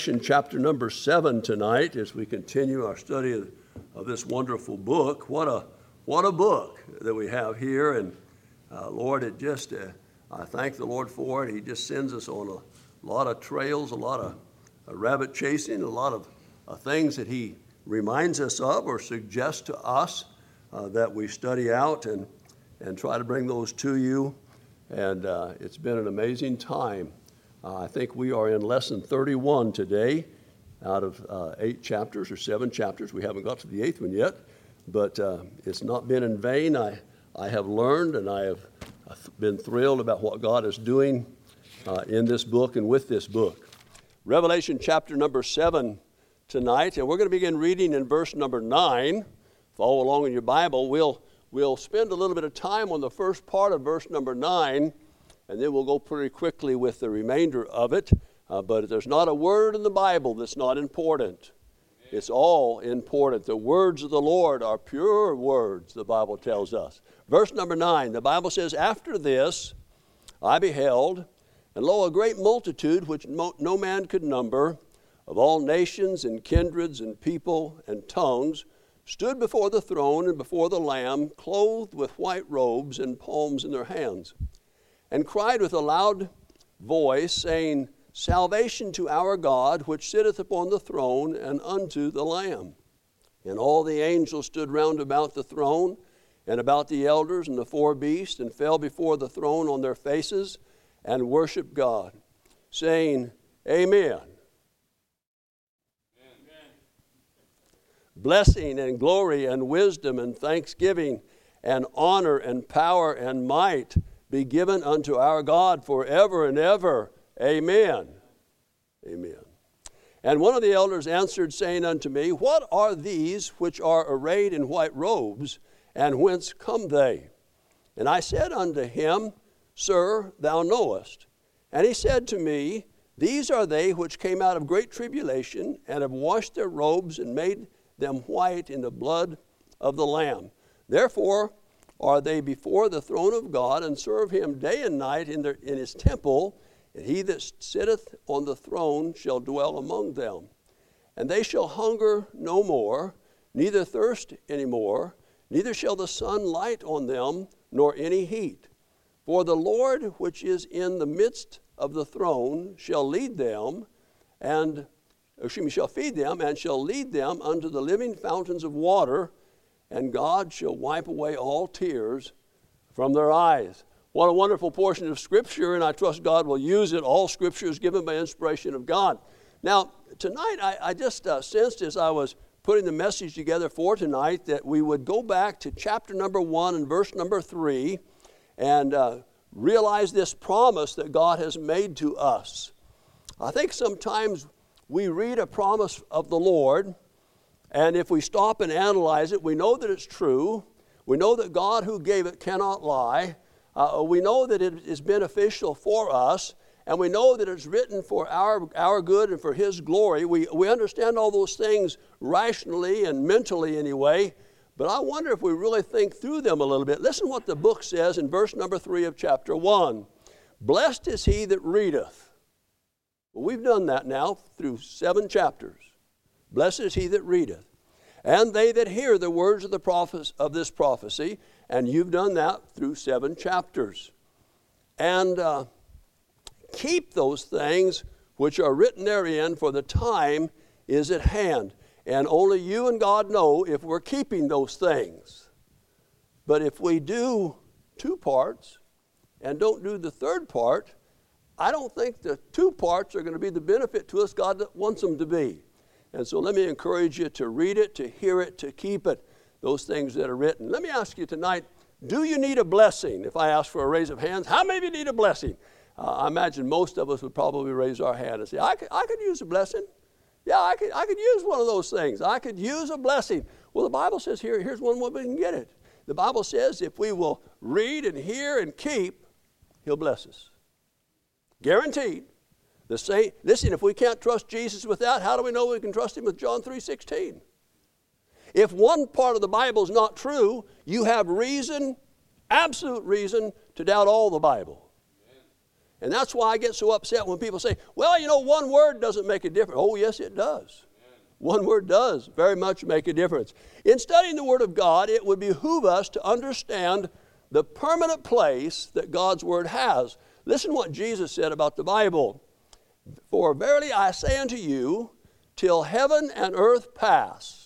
Chapter number 7 tonight as we continue our study of this wonderful book. What a book that we have here, and Lord, I thank the Lord for it. He just sends us on a lot of trails, a lot of rabbit chasing, a lot of things that He reminds us of or suggests to us that we study out and try to bring those to you. And it's been an amazing time. I think we are in lesson 31 today out of 8 chapters or 7 chapters. We haven't got to the 8th one yet, but it's not been in vain. I have learned, and I have been thrilled about what God is doing in this book and with this book. Revelation chapter number 7 tonight, and we're going to begin reading in verse number 9. Follow along in your Bible. We'll spend a little bit of time on the first part of verse number 9, and then we'll go pretty quickly with the remainder of it. But there's not a word in the Bible that's not important. It's all important. The words of the Lord are pure words, the Bible tells us. Verse number 9, the Bible says, "After this I beheld, and lo, a great multitude which no man could number, of all nations and kindreds and people and tongues, stood before the throne and before the Lamb, clothed with white robes and palms in their hands, and cried with a loud voice, saying, Salvation to our God, which sitteth upon the throne, and unto the Lamb. And all the angels stood round about the throne, and about the elders and the 4 beasts, and fell before the throne on their faces, and worshiped God, saying, Amen. Blessing and glory and wisdom and thanksgiving and honor and power and might be given unto our God forever and ever. Amen. Amen. And one of the elders answered, saying unto me, What are these which are arrayed in white robes, and whence come they? And I said unto him, Sir, thou knowest. And he said to me, These are they which came out of great tribulation, and have washed their robes, and made them white in the blood of the Lamb. Therefore are they before the throne of God, and serve him day and night in his temple, and he that sitteth on the throne shall dwell among them. And they shall hunger no more, neither thirst any more, neither shall the sun light on them, nor any heat. For the Lord which is in the midst of the throne shall lead them, shall feed them, and shall lead them unto the living fountains of water, and God shall wipe away all tears from their eyes." What a wonderful portion of Scripture, and I trust God will use it. All Scripture is given by inspiration of God. Now, tonight, I just sensed as I was putting the message together for tonight that we would go back to chapter number 1 and verse number 3 and realize this promise that God has made to us. I think sometimes we read a promise of the Lord, and if we stop and analyze it, we know that it's true. We know that God who gave it cannot lie. We know that it is beneficial for us, and we know that it's written for our good and for His glory. We understand all those things rationally and mentally anyway, but I wonder if we really think through them a little bit. Listen what the book says in verse number 3 of chapter 1. Blessed is he that readeth. Well, we've done that now through 7 chapters. Blessed is he that readeth, and they that hear the words of this prophecy, and you've done that through 7 chapters. And keep those things which are written therein, for the time is at hand. And only you and God know if we're keeping those things. But if we do 2 parts and don't do the 3rd part, I don't think the 2 parts are going to be the benefit to us God wants them to be. And so let me encourage you to read it, to hear it, to keep it, those things that are written. Let me ask you tonight, do you need a blessing? If I ask for a raise of hands, how many of you need a blessing? I imagine most of us would probably raise our hand and say, I could use a blessing. Yeah, I could use one of those things. I could use a blessing. Well, the Bible says here's one way we can get it. The Bible says if we will read and hear and keep, He'll bless us. Guaranteed. Listen, if we can't trust Jesus with that, how do we know we can trust Him with John 3:16? If one part of the Bible is not true, you have reason, absolute reason, to doubt all the Bible. And that's why I get so upset when people say, well, you know, one word doesn't make a difference. Oh, yes, it does. One word does very much make a difference. In studying the Word of God, it would behoove us to understand the permanent place that God's Word has. Listen what Jesus said about the Bible. For verily I say unto you, till heaven and earth pass.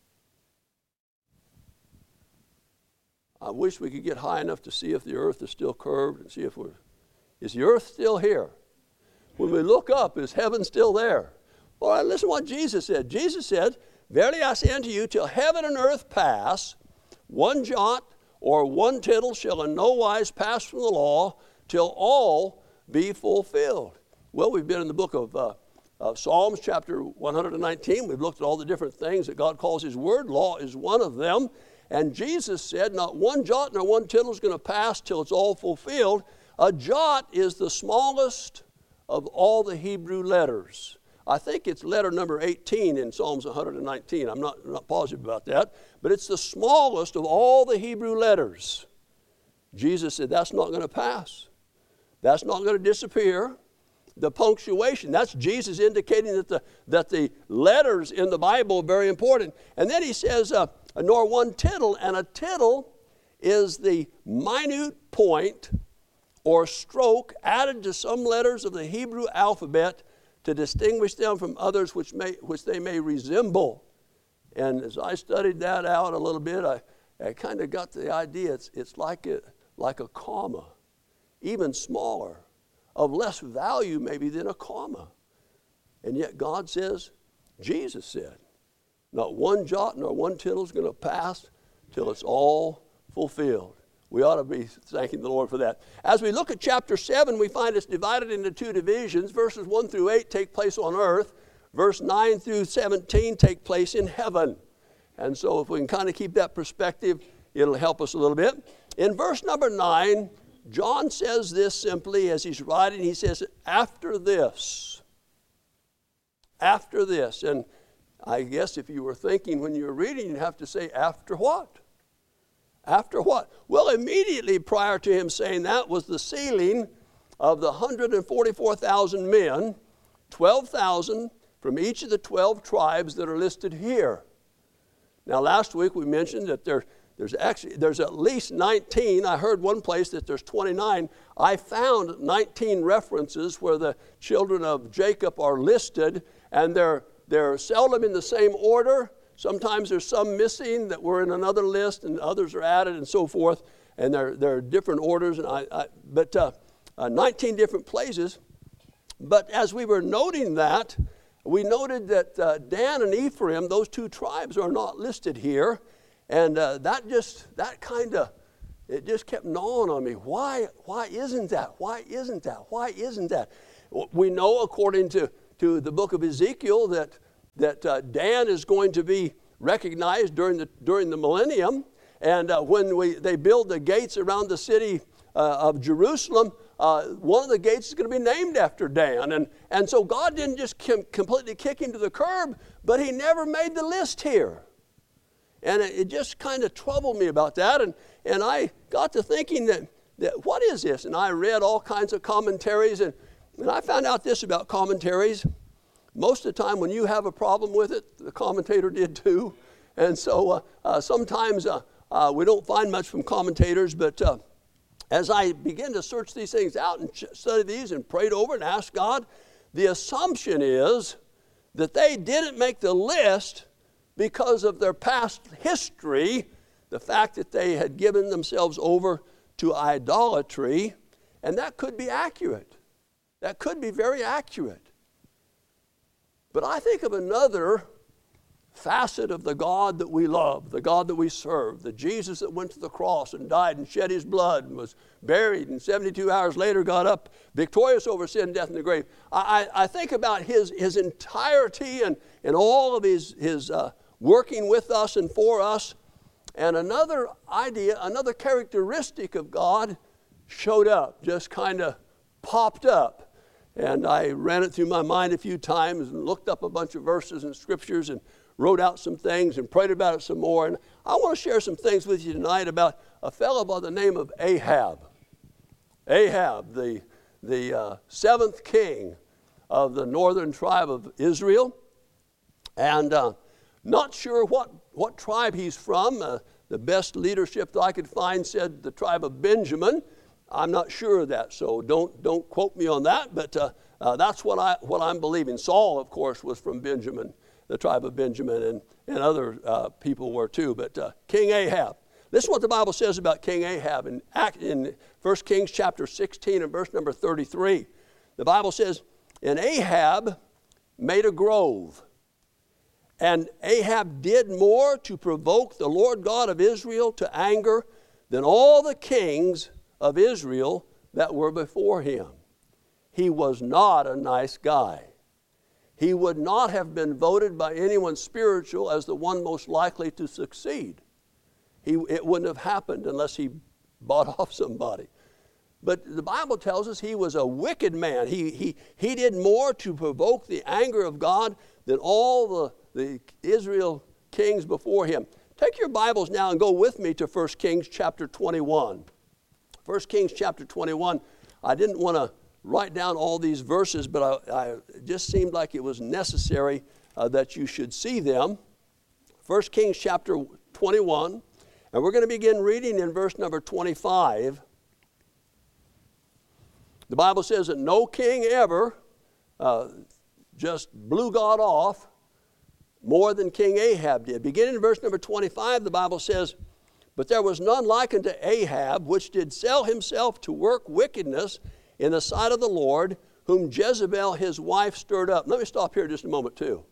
I wish we could get high enough to see if the earth is still curved and see if is the earth still here? When we look up, is heaven still there? All right, listen to what Jesus said. Jesus said, verily I say unto you, till heaven and earth pass, one jot or one tittle shall in no wise pass from the law, till all be fulfilled. Well, we've been in the book of Psalms chapter 119. We've looked at all the different things that God calls His Word. Law is one of them. And Jesus said, not one jot nor one tittle is going to pass till it's all fulfilled. A jot is the smallest of all the Hebrew letters. I think it's letter number 18 in Psalms 119. I'm not positive about that. But it's the smallest of all the Hebrew letters. Jesus said, that's not going to pass. That's not going to disappear. The punctuation, that's Jesus indicating that the letters in the Bible are very important. And then he says, nor one tittle, and a tittle is the minute point or stroke added to some letters of the Hebrew alphabet to distinguish them from others which they may resemble. And as I studied that out a little bit, I kind of got the idea it's like a comma, even smaller, of less value maybe than a comma. And yet God says, Jesus said, not one jot nor one tittle is going to pass till it's all fulfilled. We ought to be thanking the Lord for that. As we look at chapter 7, we find it's divided into two divisions. Verses 1 through 8 take place on earth. Verse 9 through 17 take place in heaven. And so if we can kind of keep that perspective, it'll help us a little bit. In verse number 9, John says this simply as he's writing. He says, after this. After this. And I guess if you were thinking when you were reading, you'd have to say, after what? After what? Well, immediately prior to him saying that was the sealing of the 144,000 men, 12,000 from each of the 12 tribes that are listed here. Now, last week we mentioned that there's at least 19. I heard one place that there's 29. I found 19 references where the children of Jacob are listed, and they're seldom in the same order. Sometimes there's some missing that were in another list, and others are added, and so forth. And there are different orders, but 19 different places. But as we were noting that, we noted that Dan and Ephraim, those two tribes, are not listed here, and it just kept gnawing on me. Why isn't that? Why isn't that? Why isn't that? We know, according to the book of Ezekiel, that Dan is going to be recognized during the millennium, and when they build the gates around the city of Jerusalem, one of the gates is going to be named after Dan, and so God didn't just completely kick him to the curb, but He never made the list here, and it just kind of troubled me about that, and I got to thinking that what is this? And I read all kinds of commentaries, and I found out this about commentaries. Most of the time when you have a problem with it, the commentator did too. And so sometimes we don't find much from commentators, but as I began to search these things out and study these and prayed over and asked God, the assumption is that they didn't make the list because of their past history, the fact that they had given themselves over to idolatry, and that could be accurate. That could be very accurate. But I think of another facet of the God that we love, the God that we serve, the Jesus that went to the cross and died and shed His blood and was buried and 72 hours later got up victorious over sin, death, and the grave. I think about His entirety and all of His working with us and for us. And another idea, another characteristic of God showed up, just kind of popped up. And I ran it through my mind a few times and looked up a bunch of verses and scriptures and wrote out some things and prayed about it some more. And I want to share some things with you tonight about a fellow by the name of Ahab. Ahab, the seventh king of the northern tribe of Israel. And not sure what tribe he's from. The best leadership that I could find said the tribe of Benjamin. I'm not sure of that, so don't quote me on that, but that's what I'm believing. Saul, of course, was from Benjamin, the tribe of Benjamin, and other people were too. But King Ahab. This is what the Bible says about King Ahab in 1 Kings chapter 16 and verse number 33. The Bible says, and Ahab made a grove, and Ahab did more to provoke the Lord God of Israel to anger than all the kings of Israel that were before him. He was not a nice guy. He would not have been voted by anyone spiritual as the one most likely to succeed. It wouldn't have happened unless he bought off somebody. But the Bible tells us he was a wicked man. He did more to provoke the anger of God than all the Israel kings before him. Take your Bibles now and go with me to 1 Kings chapter 21. 1 Kings chapter 21. I didn't want to write down all these verses, but it just seemed like it was necessary that you should see them. 1 Kings chapter 21. And we're going to begin reading in verse number 25. The Bible says that no king ever just blew God off more than King Ahab did. Beginning in verse number 25, the Bible says, but there was none like unto Ahab, which did sell himself to work wickedness in the sight of the Lord, whom Jezebel his wife stirred up. Let me stop here just a moment too.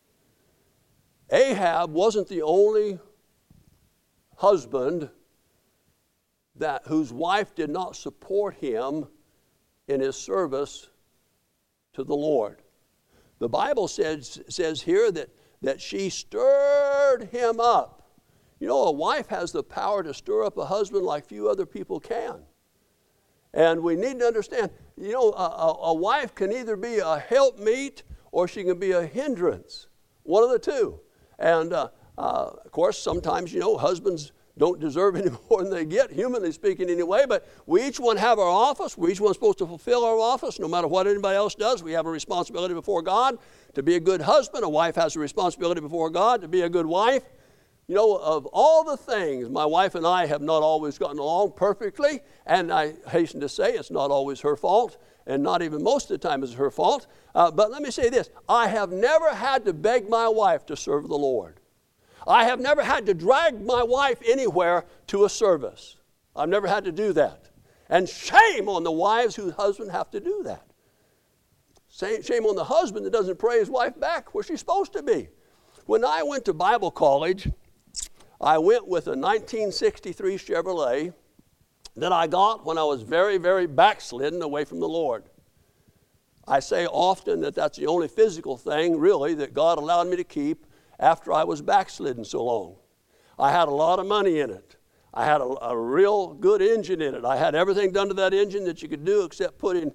Ahab wasn't the only husband whose wife did not support him in his service to the Lord. The Bible says here that she stirred him up. You know, a wife has the power to stir up a husband like few other people can. And we need to understand, you know, a wife can either be a helpmeet or she can be a hindrance. One of the two. And of course, sometimes, you know, husbands don't deserve any more than they get, humanly speaking anyway, but we each one have our office. We each one supposed to fulfill our office no matter what anybody else does. We have a responsibility before God to be a good husband. A wife has a responsibility before God to be a good wife. You know, of all the things, my wife and I have not always gotten along perfectly, and I hasten to say it's not always her fault, and not even most of the time is her fault. But let me say this, I have never had to beg my wife to serve the Lord. I have never had to drag my wife anywhere to a service. I've never had to do that. And shame on the wives whose husbands have to do that. Shame on the husband that doesn't pray his wife back where she's supposed to be. When I went to Bible college, I went with a 1963 Chevrolet that I got when I was very, very backslidden away from the Lord. I say often that that's the only physical thing, really, that God allowed me to keep after I was backslidden so long. I had a lot of money in it. I had a real good engine in it. I had everything done to that engine that you could do except putting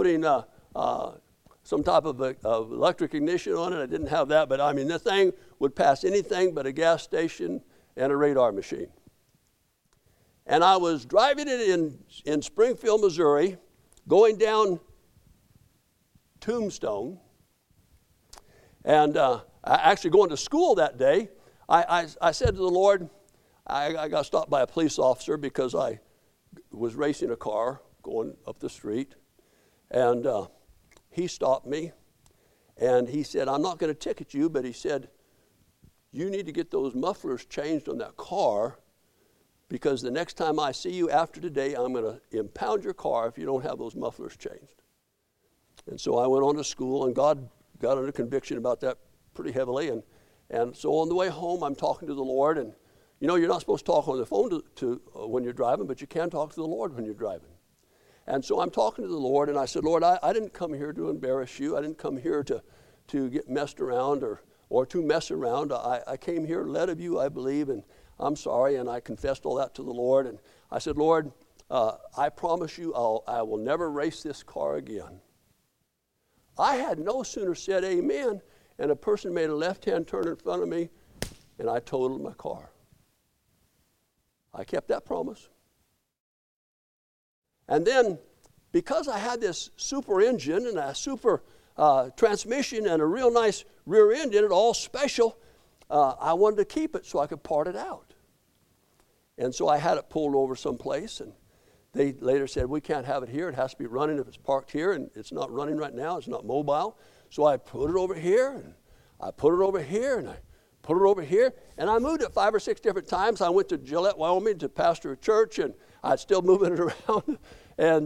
some type of electric ignition on it. I didn't have that, but I mean, the thing would pass anything but a gas station and a radar machine. And I was driving it in Springfield, Missouri, going down Tombstone, and actually going to school that day. I said to the Lord, I got stopped by a police officer because I was racing a car going up the street, and he stopped me, and he said, I'm not going to ticket you, but he said, you need to get those mufflers changed on that car, because the next time I see you after today, I'm going to impound your car if you don't have those mufflers changed. And so I went on to school, and God got under conviction about that pretty heavily. And so on the way home, I'm talking to the Lord. And, you know, you're not supposed to talk on the phone when you're driving, but you can talk to the Lord when you're driving. And so I'm talking to the Lord, and I said, Lord, I didn't come here to embarrass you. I didn't come here to get messed around or to mess around. I came here led of you, I believe, and I'm sorry. And I confessed all that to the Lord. And I said, Lord, I promise you I will never race this car again. I had no sooner said amen, and a person made a left-hand turn in front of me, and I totaled my car. I kept that promise. And then because I had this super engine and a super transmission and a real nice rear end in it, all special, I wanted to keep it so I could part it out. And so I had it pulled over someplace, and they later said, we can't have it here. It has to be running if it's parked here, and it's not running right now. It's not mobile. So I put it over here, and I put it over here, and I put it over here, and I moved it 5 or 6 different times. I went to Gillette, Wyoming to pastor a church, and I'd still moving it around. And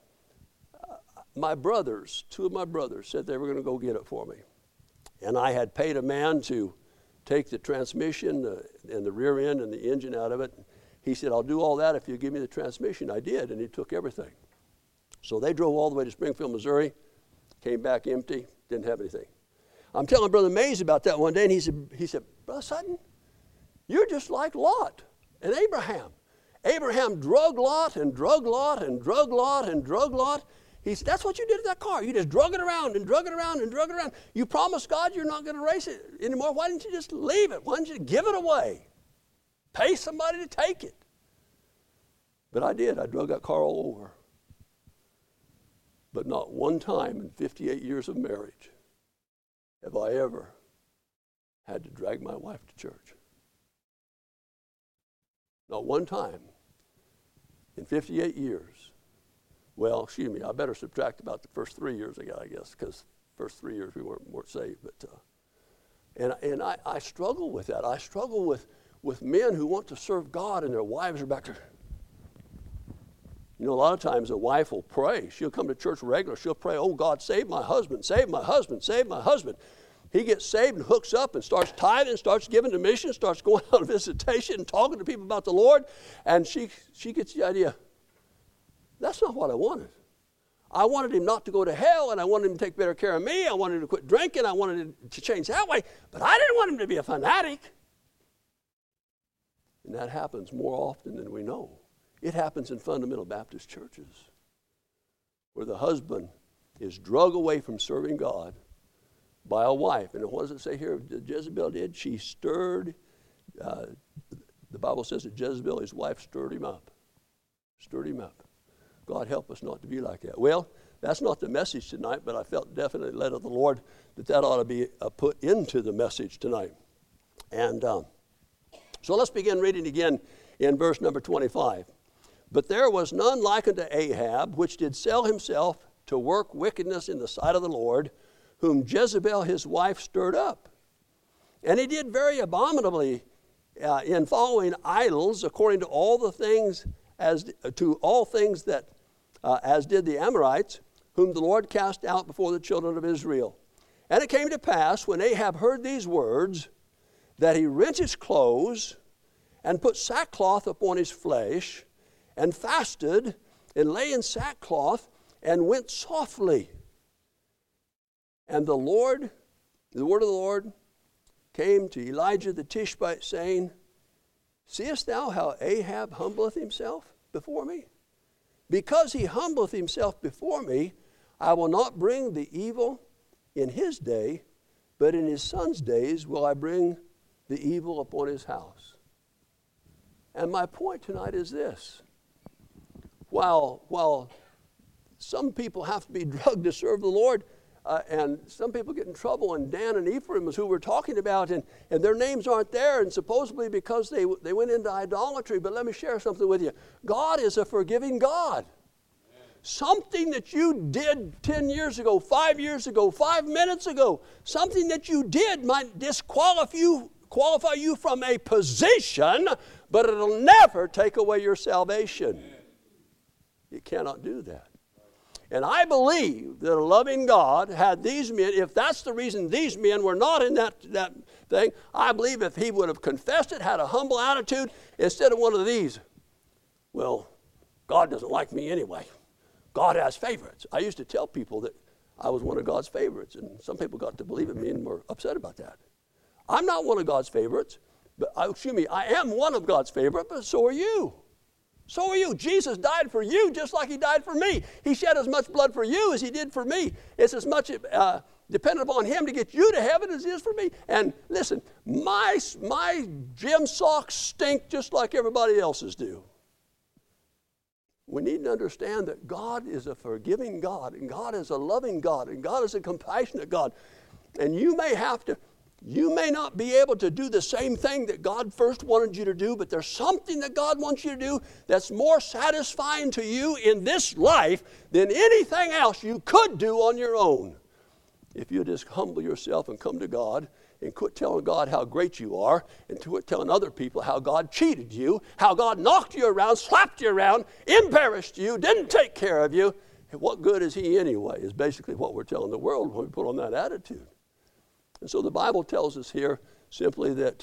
two of my brothers said they were going to go get it for me. And I had paid a man to take the transmission and the rear end and the engine out of it. He said, I'll do all that if you give me the transmission. I did, and he took everything. So they drove all the way to Springfield, Missouri, came back empty, didn't have anything. I'm telling Brother Mays about that one day, and he said, Brother Sutton, you're just like Lot and Abraham. Abraham drug Lot and drug Lot and drug Lot and drug Lot. He said, that's what you did to that car. You just drug it around and drug it around and drug it around. You promised God you're not going to race it anymore. Why didn't you just leave it? Why didn't you give it away? Pay somebody to take it. But I did. I drug that car all over. But not one time in 58 years of marriage have I ever had to drag my wife to church. Not one time in 58 years. Well, excuse me, I better subtract about the first 3 years ago, I guess, because first 3 years we weren't saved. But and I struggle with that. I struggle with men who want to serve God and their wives are back there. You know, a lot of times a wife will pray. She'll come to church regular. She'll pray, oh, God, save my husband, save my husband, save my husband. He gets saved and hooks up and starts tithing, starts giving to missions, starts going on visitation and talking to people about the Lord. And she gets the idea, that's not what I wanted. I wanted him not to go to hell, and I wanted him to take better care of me. I wanted him to quit drinking. I wanted him to change that way. But I didn't want him to be a fanatic. And that happens more often than we know. It happens in fundamental Baptist churches where the husband is drug away from serving God by a wife. And what does it say here Jezebel did? She stirred, the Bible says that Jezebel, his wife, stirred him up. Stirred him up. God help us not to be like that. Well, that's not the message tonight, but I felt definitely led of the Lord that ought to be put into the message tonight. And so let's begin reading again in verse number 25. But there was none like unto Ahab, which did sell himself to work wickedness in the sight of the Lord, whom Jezebel his wife stirred up. And he did very abominably in following idols, according to all the things as did the Amorites, whom the Lord cast out before the children of Israel. And it came to pass, when Ahab heard these words, that he rent his clothes and put sackcloth upon his flesh, and fasted, and lay in sackcloth, and went softly. And the word of the Lord came to Elijah the Tishbite, saying, Seest thou how Ahab humbleth himself before me? Because he humbleth himself before me, I will not bring the evil in his day, but in his son's days will I bring the evil upon his house. And my point tonight is this. While some people have to be drugged to serve the Lord, and some people get in trouble, and Dan and Ephraim is who we're talking about, and their names aren't there, and supposedly because they went into idolatry. But let me share something with you. God is a forgiving God. Amen. Something that you did 10 years ago, 5 years ago, 5 minutes ago, something that you did might qualify you from a position, but it'll never take away your salvation. Amen. You cannot do that. And I believe that a loving God had these men, if that's the reason these men were not in that thing, I believe if he would have confessed it, had a humble attitude, instead of one of these, well, God doesn't like me anyway. God has favorites. I used to tell people that I was one of God's favorites, and some people got to believe in me and were upset about that. I'm not one of God's favorites, but I am one of God's favorites, but so are you. So are you. Jesus died for you just like he died for me. He shed as much blood for you as he did for me. It's as much dependent upon him to get you to heaven as it is for me. And listen, my gym socks stink just like everybody else's do. We need to understand that God is a forgiving God, and God is a loving God, and God is a compassionate God. And you may not be able to do the same thing that God first wanted you to do, but there's something that God wants you to do that's more satisfying to you in this life than anything else you could do on your own. If you just humble yourself and come to God and quit telling God how great you are and quit telling other people how God cheated you, how God knocked you around, slapped you around, embarrassed you, didn't take care of you, what good is he anyway, is basically what we're telling the world when we put on that attitude. And so the Bible tells us here simply that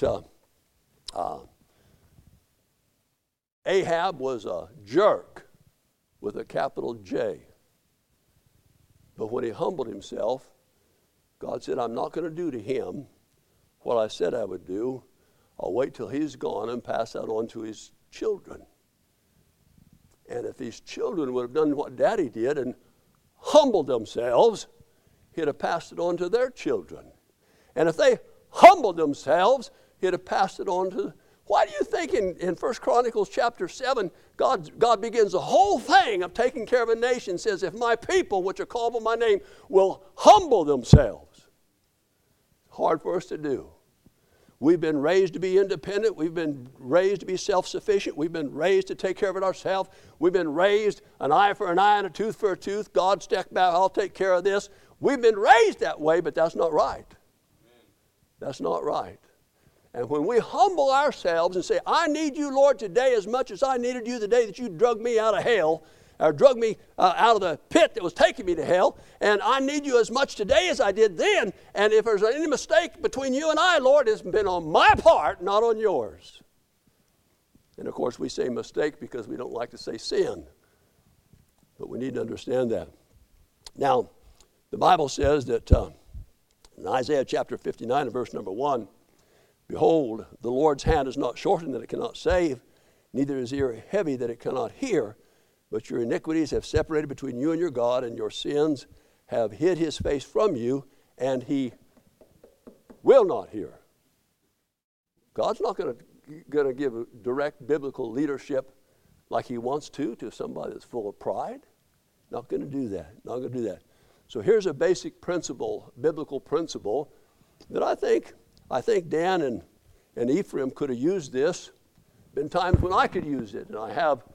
Ahab was a jerk with a capital J. But when he humbled himself, God said, I'm not going to do to him what I said I would do. I'll wait till he's gone and pass that on to his children. And if his children would have done what Daddy did and humbled themselves, he'd have passed it on to their children. And if they humbled themselves, he'd have passed it on to... Why do you think in 1 Chronicles chapter 7, God begins the whole thing of taking care of a nation, says, if my people, which are called by my name, will humble themselves. Hard for us to do. We've been raised to be independent. We've been raised to be self-sufficient. We've been raised to take care of it ourselves. We've been raised an eye for an eye and a tooth for a tooth. God, step back, I'll take care of this. We've been raised that way, but that's not right. That's not right. And when we humble ourselves and say, I need you, Lord, today as much as I needed you the day that you drug me out of hell, or drug me out of the pit that was taking me to hell, and I need you as much today as I did then, and if there's any mistake between you and I, Lord, it's been on my part, not on yours. And of course we say mistake because we don't like to say sin. But we need to understand that. Now, the Bible says that in Isaiah chapter 59 and verse number 1, behold, the Lord's hand is not shortened that it cannot save, neither is ear heavy that it cannot hear, but your iniquities have separated between you and your God, and your sins have hid his face from you, and he will not hear. God's not going to give direct biblical leadership like he wants to somebody that's full of pride. Not going to do that. Not going to do that. So here's a basic principle, biblical principle, that I think Dan and Ephraim could have used this. Been times when I could use it, and I have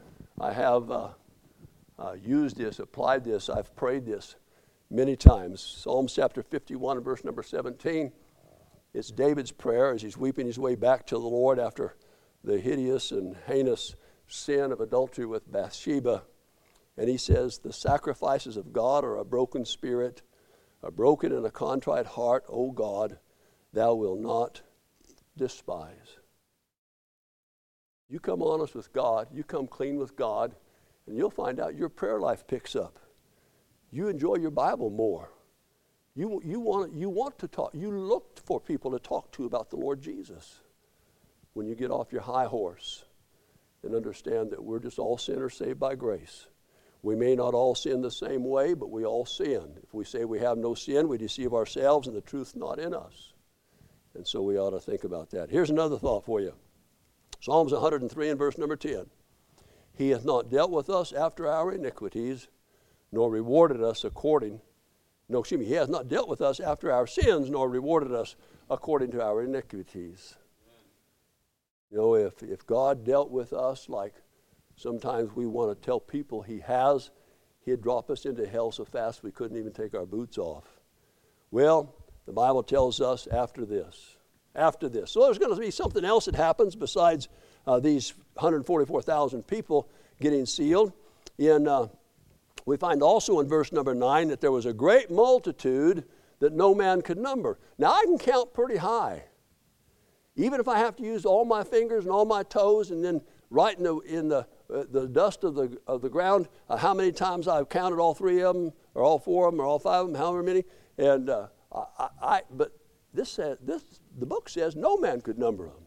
used this, applied this, I've prayed this many times. Psalms chapter 51 and verse number 17. It's David's prayer as he's weeping his way back to the Lord after the hideous and heinous sin of adultery with Bathsheba. And he says, the sacrifices of God are a broken spirit, a broken and a contrite heart, O God, thou wilt not despise. You come honest with God, you come clean with God, and you'll find out your prayer life picks up. You enjoy your Bible more. You want to talk. You look for people to talk to about the Lord Jesus when you get off your high horse and understand that we're just all sinners saved by grace. We may not all sin the same way, but we all sin. If we say we have no sin, we deceive ourselves and the truth's not in us. And so we ought to think about that. Here's another thought for you. Psalms 103 and verse number 10. He hath not dealt with us after our iniquities, nor rewarded us he has not dealt with us after our sins, nor rewarded us according to our iniquities. You know, if God dealt with us like sometimes we want to tell people he has, he'd drop us into hell so fast we couldn't even take our boots off. Well, the Bible tells us after this. So there's going to be something else that happens besides these 144,000 people getting sealed. We find also in verse number 9 that there was a great multitude that no man could number. Now I can count pretty high. Even if I have to use all my fingers and all my toes and then write in the dust of the ground how many times I've counted all three of them or all four of them or all five of them, however many. And but the book says no man could number them.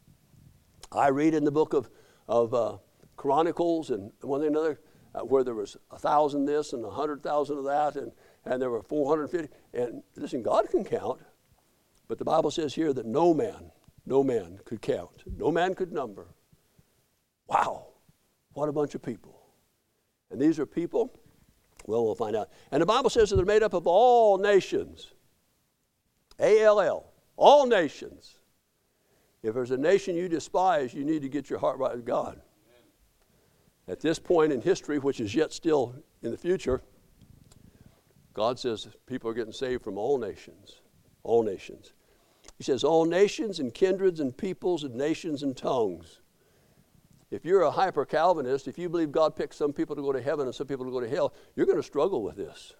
I read in the book of Chronicles and one thing another where there was 1,000 this and 100,000 of that, and there were 450. And listen, God can count, but the Bible says here that no man could count. No man could number. Wow, what a bunch of people. And these are people, well, we'll find out. And the Bible says that they're made up of all nations. A-L-L, all nations. If there's a nation you despise, you need to get your heart right with God. At this point in history, which is yet still in the future, God says people are getting saved from all nations. All nations. He says all nations and kindreds and peoples and nations and tongues. If you're a hyper-Calvinist, if you believe God picked some people to go to heaven and some people to go to hell, you're going to struggle with this.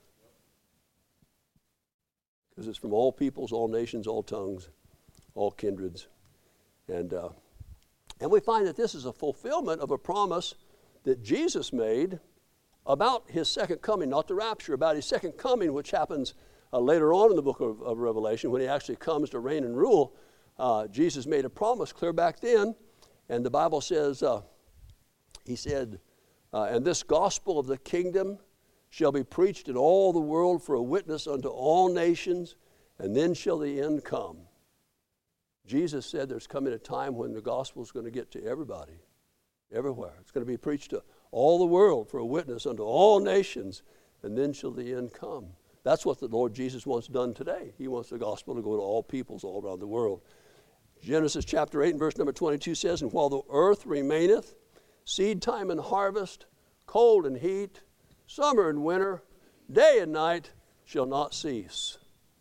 Because it's from all peoples, all nations, all tongues, all kindreds. And we find that this is a fulfillment of a promise that Jesus made about his second coming, not the rapture, about his second coming, which happens later on in the book of Revelation when he actually comes to reign and rule. Jesus made a promise clear back then, and the Bible says, he said, and this gospel of the kingdom shall be preached in all the world for a witness unto all nations, and then shall the end come. Jesus said there's coming a time when the gospel is going to get to everybody, everywhere. It's going to be preached to all the world for a witness unto all nations, and then shall the end come. That's what the Lord Jesus wants done today. He wants the gospel to go to all peoples all around the world. Genesis chapter 8 and verse number 22 says, and while the earth remaineth, seed time and harvest, cold and heat, summer and winter, day and night shall not cease.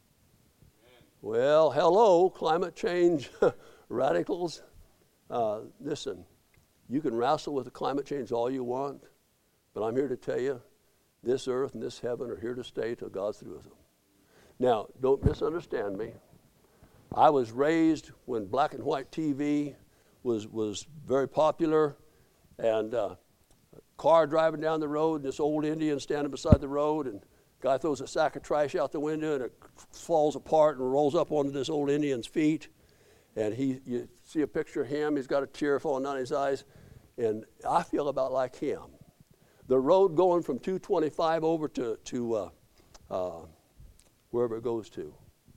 Well, hello, climate change radicals. Listen, you can wrestle with the climate change all you want, but I'm here to tell you, this earth and this heaven are here to stay till God's through with them. Now, don't misunderstand me. I was raised when black and white TV was very popular, and a car driving down the road, and this old Indian standing beside the road, and guy throws a sack of trash out the window, and it falls apart and rolls up onto this old Indian's feet. And you see a picture of him. He's got a tear falling down his eyes. And I feel about like him. The road going from 225 over to wherever it goes to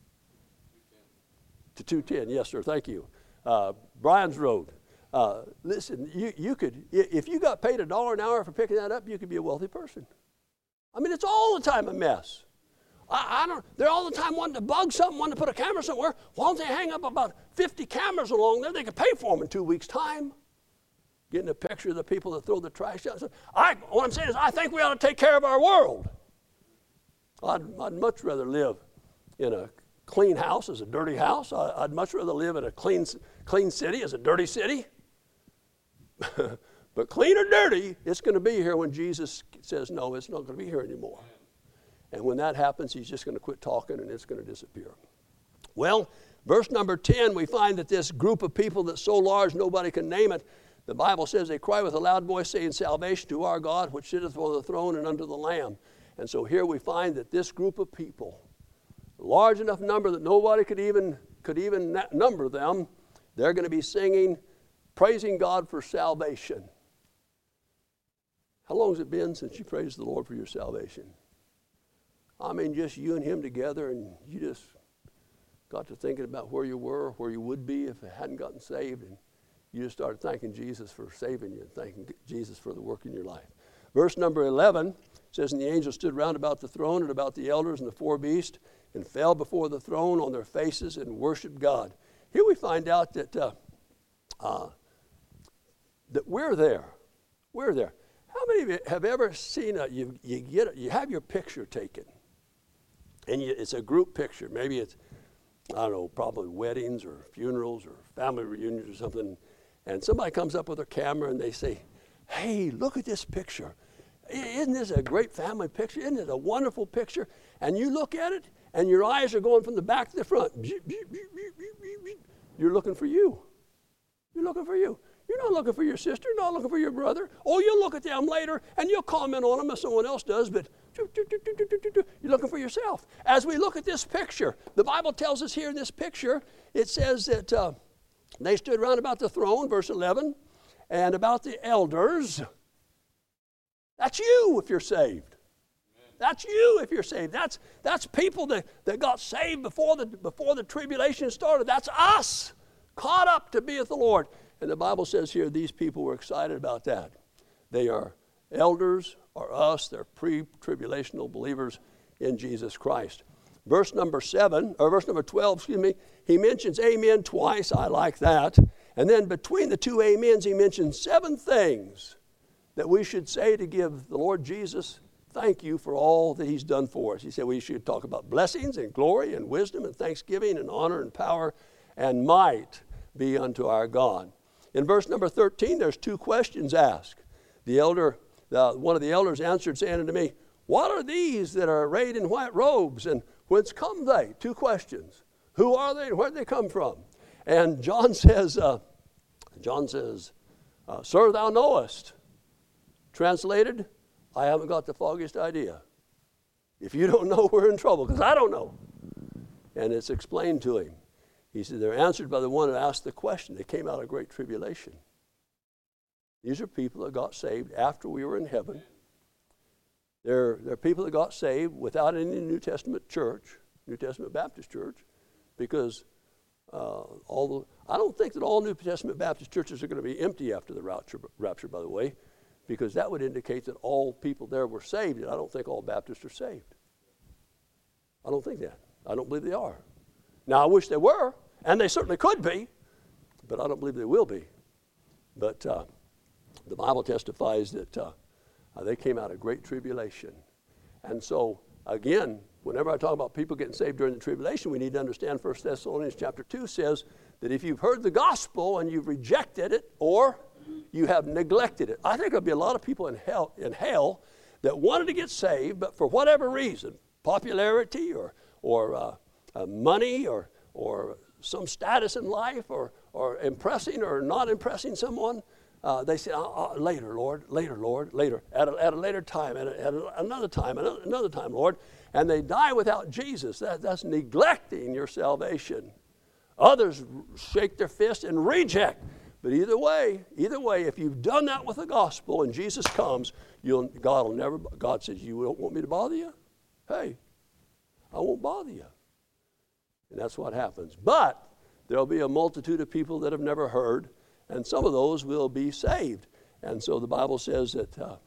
210. Yes, sir. Thank you. Bryan's Road. Listen, you could, if you got paid $1 an hour for picking that up, you could be a wealthy person. I mean, it's all the time a mess. They're all the time wanting to bug something, wanting to put a camera somewhere. Why don't they hang up about 50 cameras along there? They could pay for them in 2 weeks' time. Getting a picture of the people that throw the trash out. What I'm saying is I think we ought to take care of our world. I'd much rather live in a clean house as a dirty house. I'd much rather live in a clean city as a dirty city. But clean or dirty, it's going to be here when Jesus says, no, it's not going to be here anymore. And when that happens, he's just going to quit talking and it's going to disappear. Well, verse number 10, we find that this group of people that's so large nobody can name it, the Bible says they cry with a loud voice saying, salvation to our God, which sitteth on the throne and unto the Lamb. And so here we find that this group of people, large enough number that nobody could even number them, they're going to be singing, praising God for salvation. How long has it been since you praised the Lord for your salvation? I mean, just you and him together, and you just got to thinking about where you were, where you would be if you hadn't gotten saved, and you just started thanking Jesus for saving you and thanking Jesus for the work in your life. Verse number 11 says, and the angels stood round about the throne and about the elders and the four beasts, and fell before the throne on their faces and worshiped God. Here we find out that we're there. We're there. How many of you have ever seen you have your picture taken, and it's a group picture. Maybe it's, I don't know, probably weddings or funerals or family reunions or something, and somebody comes up with a camera and they say, hey, look at this picture. Isn't this a great family picture? Isn't it a wonderful picture? And you look at it, and your eyes are going from the back to the front. You're looking for you. You're looking for you. You're not looking for your sister, you're not looking for your brother. Oh, you'll look at them later, and you'll comment on them as someone else does, but you're looking for yourself. As we look at this picture, the Bible tells us here in this picture, it says that they stood round about the throne, verse 11, and about the elders. That's you if you're saved. That's you if you're saved. That's people that got saved before the tribulation started. That's us, caught up to be with the Lord. And the Bible says here these people were excited about that. They are elders are us. They're pre-tribulational believers in Jesus Christ. Verse number 12, he mentions amen twice. I like that. And then between the two amens, he mentions 7 things that we should say to give the Lord Jesus thank you for all that he's done for us. He said we should talk about blessings and glory and wisdom and thanksgiving and honor and power and might be unto our God. In verse number 13, there's 2 questions asked. One of the elders answered, saying unto me, what are these that are arrayed in white robes, and whence come they? 2 questions. Who are they and where did they come from? And John says, Sir, thou knowest. Translated, I haven't got the foggiest idea. If you don't know, we're in trouble, because I don't know. And it's explained to him. He said, they're answered by the one who asked the question. They came out of great tribulation. These are people that got saved after we were in heaven. They're people that got saved without any New Testament church, New Testament Baptist church, because I don't think that all New Testament Baptist churches are going to be empty after the rapture, by the way, because that would indicate that all people there were saved, and I don't think all Baptists are saved. I don't think that. I don't believe they are. Now, I wish they were, and they certainly could be, but I don't believe they will be. But the Bible testifies that they came out of great tribulation. And so, again, whenever I talk about people getting saved during the tribulation, we need to understand 1 Thessalonians chapter 2 says that if you've heard the gospel and you've rejected it, or you have neglected it. I think there'll be a lot of people in hell that wanted to get saved, but for whatever reason, popularity or money or some status in life or impressing or not impressing someone, they say, later, Lord, later, at a later time, at another time, Lord. And they die without Jesus. That's neglecting your salvation. Others shake their fist and reject. But either way, if you've done that with the gospel and Jesus comes, God says, you don't want me to bother you? Hey, I won't bother you. And that's what happens. But there'll be a multitude of people that have never heard, and some of those will be saved. And so the Bible says that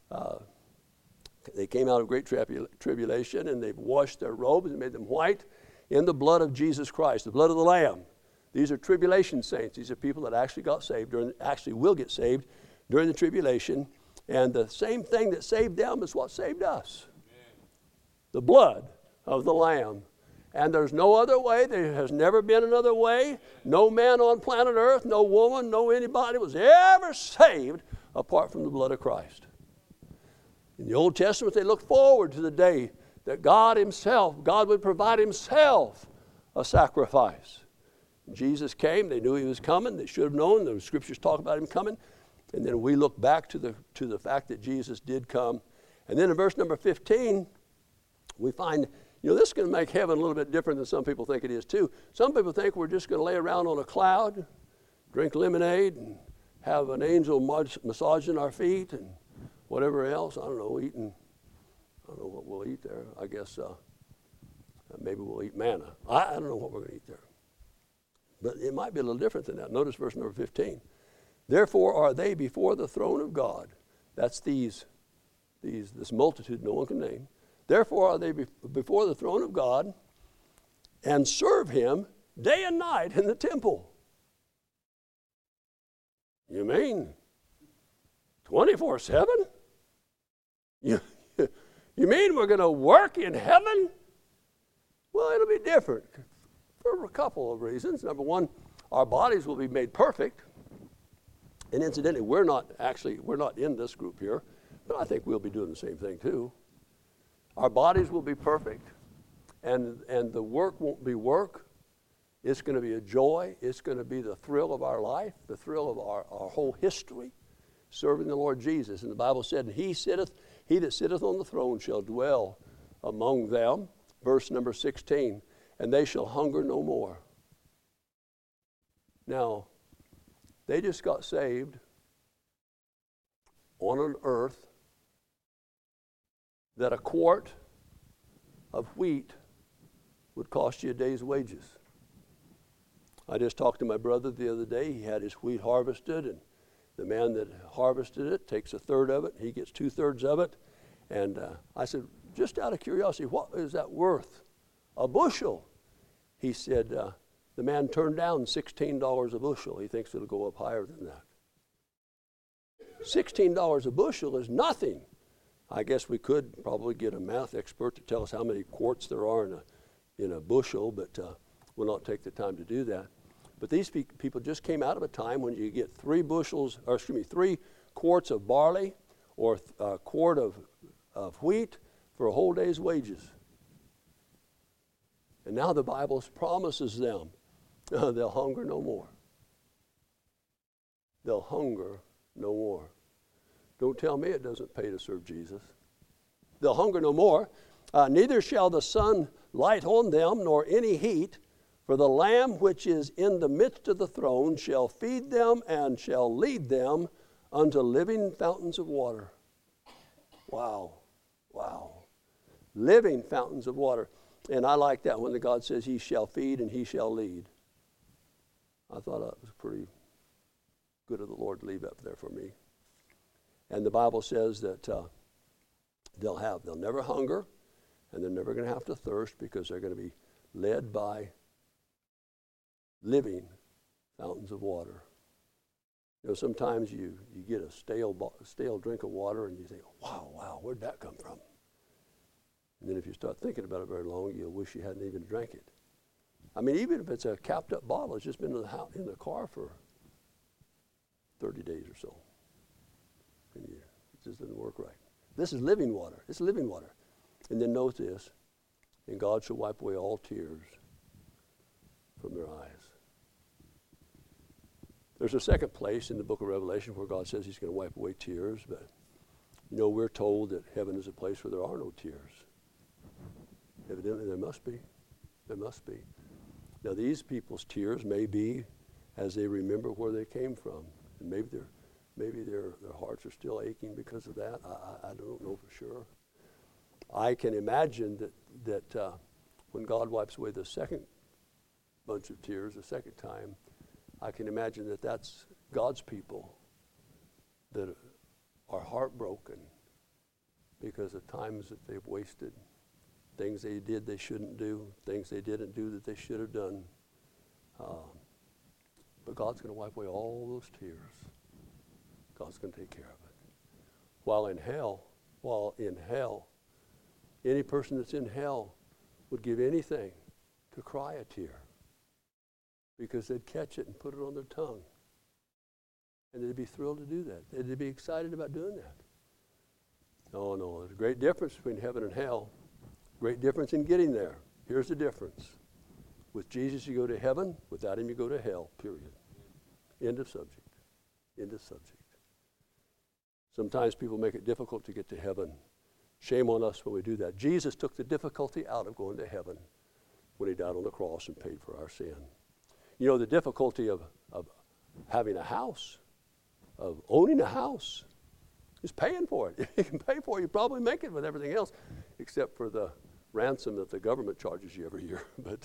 they came out of great tribulation, and they've washed their robes and made them white in the blood of Jesus Christ, the blood of the Lamb. These are tribulation saints. These are people that actually got saved, actually will get saved during the tribulation. And the same thing that saved them is what saved us. Amen. The blood of the Lamb. And there's no other way. There has never been another way. No man on planet Earth, no woman, no anybody was ever saved apart from the blood of Christ. In the Old Testament, they looked forward to the day that God would provide himself a sacrifice. Jesus came. They knew he was coming. They should have known. The scriptures talk about him coming. And then we look back to the fact that Jesus did come. And then in verse number 15, we find, this is going to make heaven a little bit different than some people think it is too. Some people think we're just going to lay around on a cloud, drink lemonade, and have an angel massaging our feet and whatever else. I don't know what we'll eat there. I guess maybe we'll eat manna. I don't know what we're going to eat there. But it might be a little different than that. Notice verse number 15. Therefore are they before the throne of God. That's this multitude no one can name. Therefore are they before the throne of God and serve him day and night in the temple. You mean 24/7? You mean we're going to work in heaven? Well, it'll be different for a couple of reasons. Number one, our bodies will be made perfect. And incidentally, we're not in this group here, but I think we'll be doing the same thing too. Our bodies will be perfect, and the work won't be work. It's going to be a joy. It's going to be the thrill of our life, the thrill of our whole history, serving the Lord Jesus. And the Bible said, he that sitteth on the throne shall dwell among them. Verse number 16, and they shall hunger no more. Now, they just got saved on an earth that a quart of wheat would cost you a day's wages. I just talked to my brother the other day. He had his wheat harvested, and The man that harvested it takes a third of it. He gets 2/3 of it. And I said, just out of curiosity, what is that worth? A bushel. He said, the man turned down $16 a bushel. He thinks it'll go up higher than that. $16 a bushel is nothing. I guess we could probably get a math expert to tell us how many quarts there are in a bushel, but we'll not take the time to do that. But these people just came out of a time when you get 3 quarts of barley or a quart of wheat for a whole day's wages. And now the Bible promises them they'll hunger no more. They'll hunger no more. Don't tell me it doesn't pay to serve Jesus. They'll hunger no more. Neither shall the sun light on them, nor any heat. For the Lamb which is in the midst of the throne shall feed them and shall lead them unto living fountains of water. Wow. Wow. Living fountains of water. And I like that when the God says he shall feed and he shall lead. I thought that was pretty good of the Lord to leave up there for me. And the Bible says that they'll never hunger, and they're never going to have to thirst, because they're going to be led by living fountains of water. You know, sometimes you get a stale drink of water and you think, wow, where'd that come from? And then if you start thinking about it very long, you'll wish you hadn't even drank it. I mean, even if it's a capped up bottle, it's just been in the car for 30 days or so. And it just doesn't work right. This is living water. It's living water. And then note this, and God shall wipe away all tears from their eyes. There's a second place in the book of Revelation where God says he's going to wipe away tears, but you know, we're told that heaven is a place where there are no tears. Evidently there must be. There must be. Now these people's tears may be as they remember where they came from. And maybe their hearts are still aching because of that. I don't know for sure. I can imagine that when God wipes away the second bunch of tears, the second time, I can imagine that that's God's people that are heartbroken because of times that they've wasted, things they did they shouldn't do, things they didn't do that they should have done. But God's going to wipe away all those tears. God's going to take care of it. While in hell, any person that's in hell would give anything to cry a tear, because they'd catch it and put it on their tongue. And they'd be thrilled to do that. They'd be excited about doing that. No, there's a great difference between heaven and hell. Great difference in getting there. Here's the difference. With Jesus, you go to heaven. Without him, you go to hell, period. End of subject. End of subject. Sometimes people make it difficult to get to heaven. Shame on us when we do that. Jesus took the difficulty out of going to heaven when he died on the cross and paid for our sin. You know, the difficulty of having a house, of owning a house, is paying for it. If you can pay for it, you probably make it with everything else, except for the ransom that the government charges you every year. But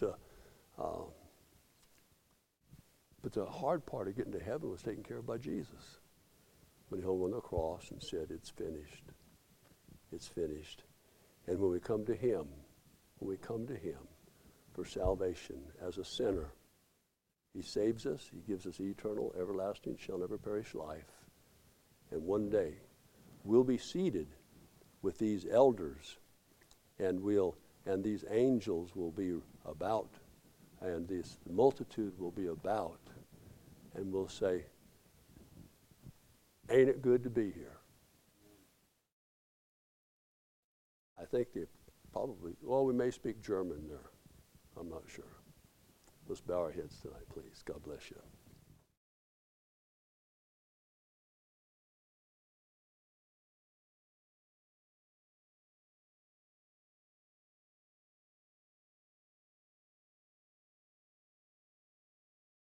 the hard part of getting to heaven was taken care of by Jesus when he hung on the cross and said, "It's finished. It's finished." And when we come to him for salvation as a sinner, he saves us. He gives us eternal, everlasting, shall never perish life. And one day, we'll be seated with these elders, and these angels will be about, and this multitude will be about, and we'll say, "Ain't it good to be here?" I think they probably, we may speak German there. I'm not sure. Let's bow our heads tonight, please. God bless you.